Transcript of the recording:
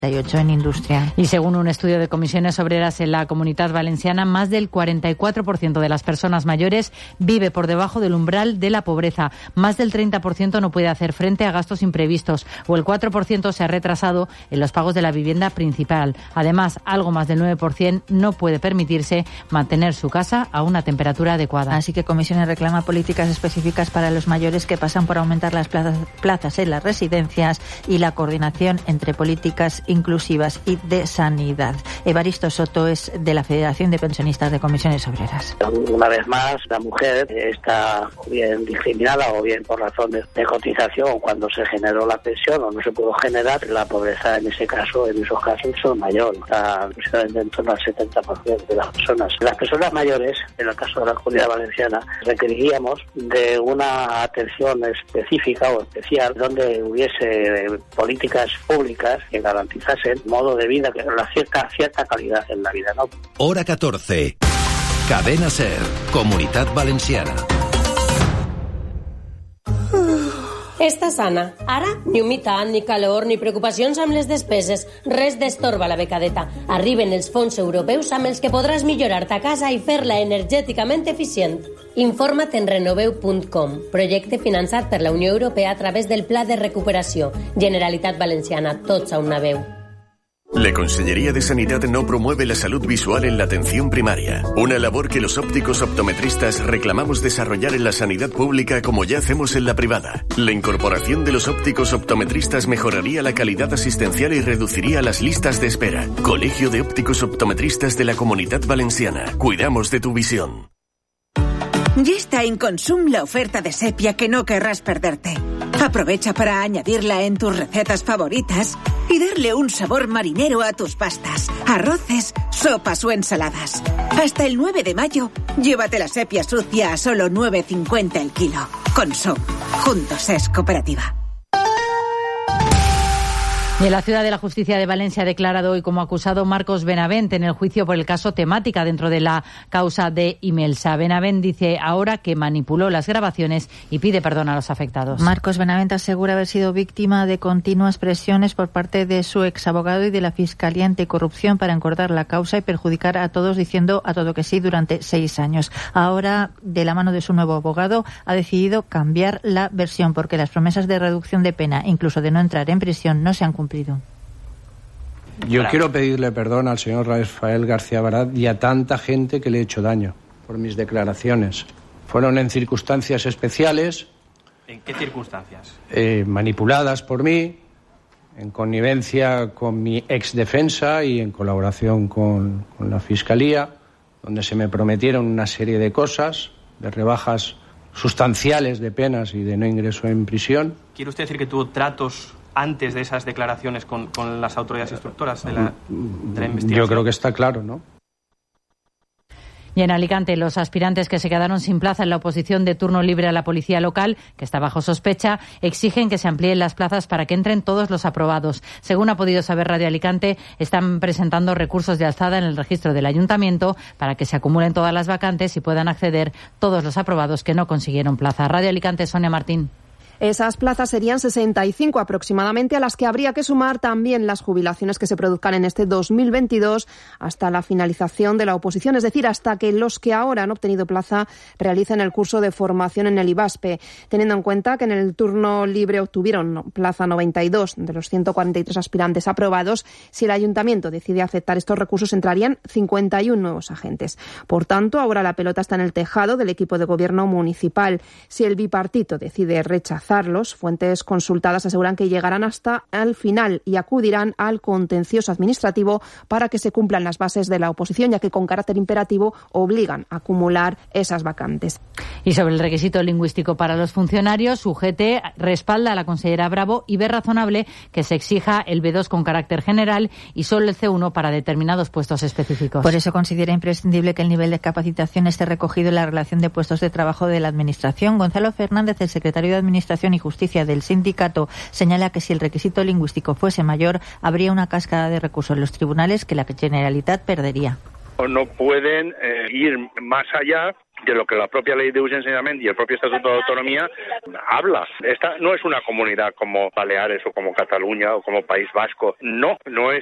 en industria. Y según un estudio de Comisiones Obreras en la Comunitat Valenciana, más del 44% de las personas mayores vive por debajo del umbral de la pobreza. Más del 30% no puede hacer frente a gastos imprevistos o el 4% se ha retrasado en los pagos de la vivienda principal. Además, algo más del 9% no puede permitirse mantener su casa a una temperatura adecuada. Así que Comisiones reclama políticas específicas para los mayores que pasan por aumentar las plazas en las residencias y la coordinación entre políticas inclusivas y de sanidad. Evaristo Soto es de la Federación de Pensionistas de Comisiones Obreras. Una vez más, la mujer está bien discriminada o bien por razones de cotización cuando se generó la pensión o no se pudo generar. La pobreza en esos casos son mayor, está en torno al 70% de las personas. Las personas mayores, en el caso de la Comunidad Valenciana, requeriríamos de una atención específica o especial donde hubiese políticas públicas que garantizasen modo de vida, que una cierta calidad en la vida, ¿no? Hora 14. Cadena Ser, Comunitat Valenciana. Està sana. Ara, ni humitat, ni calor, ni preocupacions amb les despeses. Res d'estorba la becadeta. Arriben els fons europeus amb els que podràs millorar ta casa i fer-la energèticament eficient. Informa't en renoveu.com. Projecte finançat per la Unió Europea a través del Pla de Recuperació. Generalitat Valenciana, tots a una veu. La Consellería de Sanidad no promueve la salud visual en la atención primaria, una labor que los ópticos optometristas reclamamos desarrollar en la sanidad pública como ya hacemos en la privada. La incorporación de los ópticos optometristas mejoraría la calidad asistencial y reduciría las listas de espera. Colegio de Ópticos Optometristas de la Comunitat Valenciana. Cuidamos de tu visión. Ya está en Consum la oferta de sepia que no querrás perderte. Aprovecha para añadirla en tus recetas favoritas y darle un sabor marinero a tus pastas, arroces, sopas o ensaladas. Hasta el 9 de mayo, llévate la sepia sucia a solo 9,50 el kilo. Consum. Juntos es cooperativa. Y en la Ciudad de la Justicia de Valencia ha declarado hoy como acusado Marcos Benavent en el juicio por el caso Temática dentro de la causa de Imelsa. Benavent dice ahora que manipuló las grabaciones y pide perdón a los afectados. Marcos Benavent asegura haber sido víctima de continuas presiones por parte de su exabogado y de la Fiscalía Anticorrupción para encordar la causa y perjudicar a todos diciendo a todo que sí durante 6 años. Ahora, de la mano de su nuevo abogado, ha decidido cambiar la versión porque las promesas de reducción de pena, incluso de no entrar en prisión, no se han cumplido. Yo quiero pedirle perdón al señor Rafael García Barat y a tanta gente que le he hecho daño por mis declaraciones. Fueron en circunstancias especiales. ¿En qué circunstancias? Manipuladas por mí, en connivencia con mi exdefensa y en colaboración con la Fiscalía, donde se me prometieron una serie de cosas, de rebajas sustanciales de penas y de no ingreso en prisión. ¿Quiere usted decir que tuvo tratos antes de esas declaraciones con las autoridades instructoras de la investigación? Yo creo que está claro, ¿no? Y en Alicante, los aspirantes que se quedaron sin plaza en la oposición de turno libre a la policía local, que está bajo sospecha, exigen que se amplíen las plazas para que entren todos los aprobados. Según ha podido saber Radio Alicante, están presentando recursos de alzada en el registro del ayuntamiento para que se acumulen todas las vacantes y puedan acceder todos los aprobados que no consiguieron plaza. Radio Alicante, Sonia Martín. Esas plazas serían 65 aproximadamente, a las que habría que sumar también las jubilaciones que se produzcan en este 2022 hasta la finalización de la oposición, es decir, hasta que los que ahora han obtenido plaza realicen el curso de formación en el IVASPE, teniendo en cuenta que en el turno libre obtuvieron plaza 92 de los 143 aspirantes aprobados. Si el ayuntamiento decide aceptar estos recursos, entrarían 51 nuevos agentes. Por tanto, ahora la pelota está en el tejado del equipo de gobierno municipal. Si el bipartito decide rechazar, fuentes consultadas aseguran que llegarán hasta el final y acudirán al contencioso administrativo para que se cumplan las bases de la oposición, ya que con carácter imperativo obligan a acumular esas vacantes. Y sobre el requisito lingüístico para los funcionarios, UGT respalda a la consellera Bravo y ve razonable que se exija el B2 con carácter general y solo el C1 para determinados puestos específicos. Por eso considera imprescindible que el nivel de capacitación esté recogido en la relación de puestos de trabajo de la Administración. Gonzalo Fernández, el secretario de Administración y Justicia del sindicato, señala que si el requisito lingüístico fuese mayor, habría una cascada de recursos en los tribunales que la Generalitat perdería. no pueden ir más allá de lo que la propia ley de ús i ensenyament y el propio Estatuto de Autonomía habla. Esta no es una comunidad como Baleares o como Cataluña o como País Vasco. No es